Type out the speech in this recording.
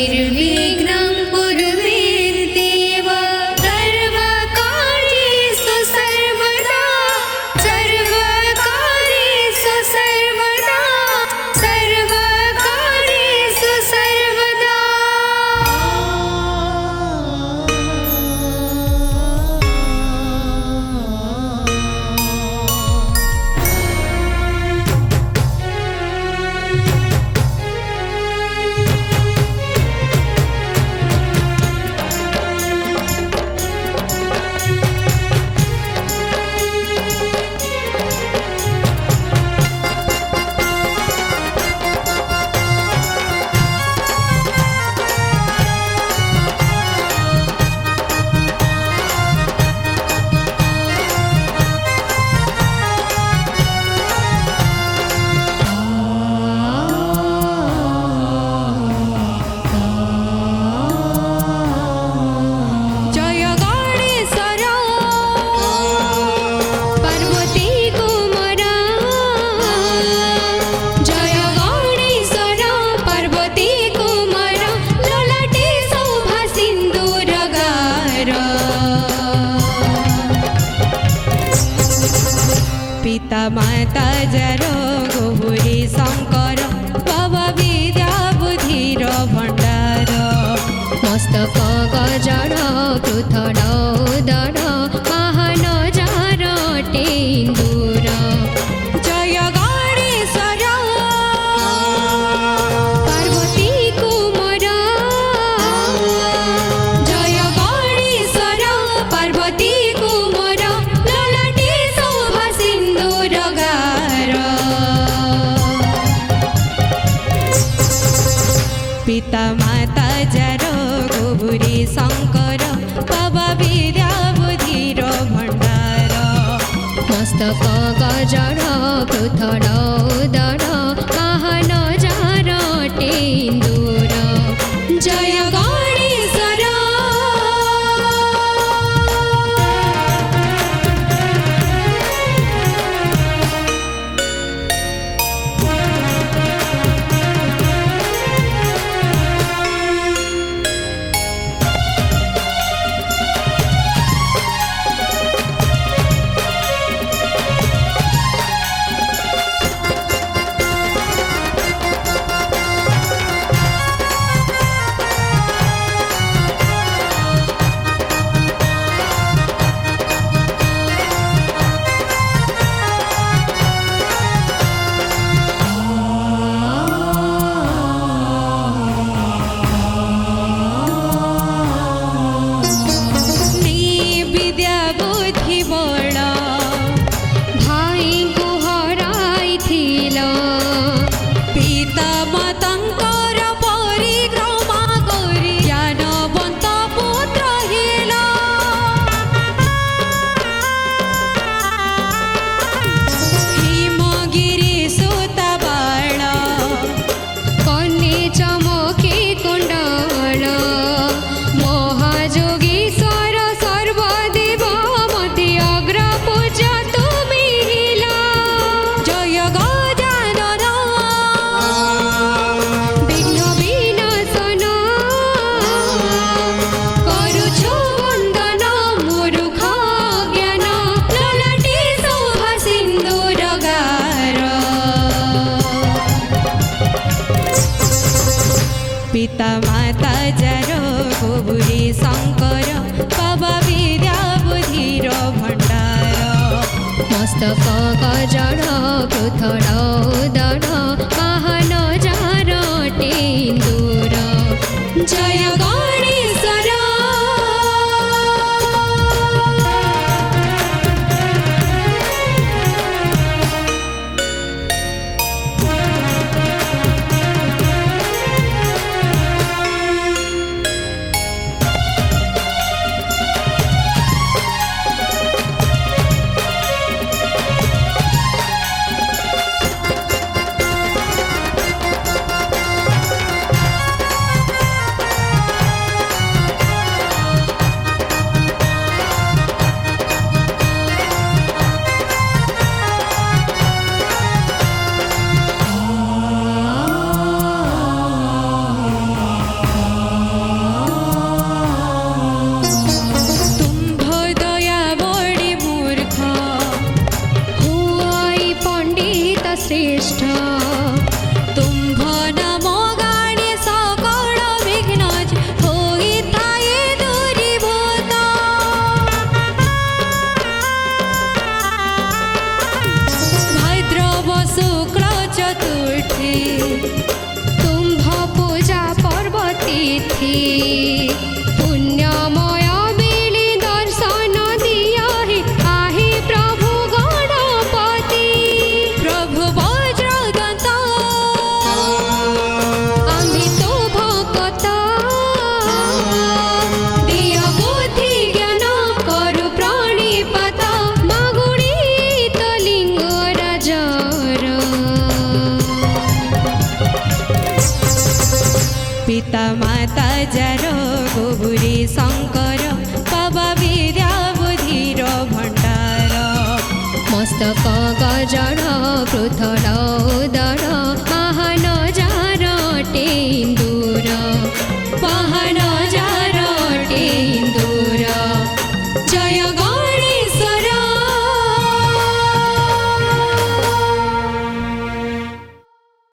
निर्विघ्नं कुर्वीर्देव सर्वकार्येषु सर्वदा सर्वकार्येषु सर्वदा सर्वकार्येषु सर्वदा। पिता माता जरो गौरी शंकर भव विद्या बुद्धिर भंडार मस्तक गजर पृथड़ उदर महान जार टेन्दूर जय गणेश्वर पार्वती कुमार जय गणेश्वर पार्वती कुमार ललाटे शोभा सिंदूर गार पिता माता जरो गौरी शंकर भव विद्या बुद्धिर भंडार मस्तक गजर पृथड़ उदर महान जार टेन्दूर जय गणेश्वर। पिता माता जरो गौरी शंकर भव विद्या बुद्धिर भंडार मस्तक गजर पृथड़ उदर महान जार टेन्दूर जय गणेश्वर। पिता माता जार गुरुरे शंकर बाबा विद्या बुद्धिर भण्डार मस्तक गजर पृथल उदर महान जार टेन्दु